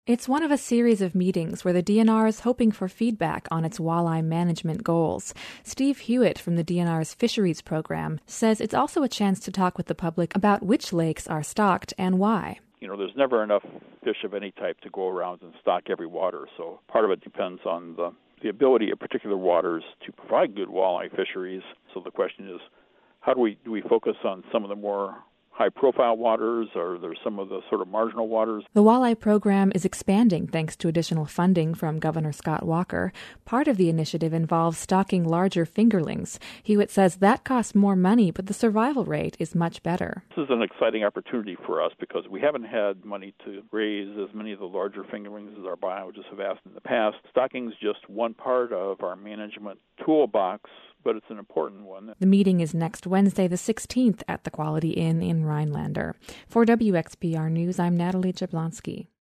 It's one of a series of meetings where the DNR is hoping for feedback on its walleye management goals. Steve Hewitt from the DNR's Fisheries Program says it's also a chance to talk with the public about which lakes are stocked and why. There's never enough fish of any type to go around and stock every water, so part of it depends on the ability of particular waters to provide good walleye fisheries. So the question is, how do we focus on some of the more high-profile waters, or there's some of the sort of marginal waters? The walleye program is expanding thanks to additional funding from Governor Scott Walker. Part of the initiative involves stocking larger fingerlings. Hewitt says that costs more money, but the survival rate is much better. This is an exciting opportunity for us because we haven't had money to raise as many of the larger fingerlings as our biologists have asked in the past. Stocking is just one part of our management toolbox, but it's an important one. The meeting is next Wednesday, the 16th, at the Quality Inn in Rhinelander. For WXPR News, I'm Natalie Jablonski.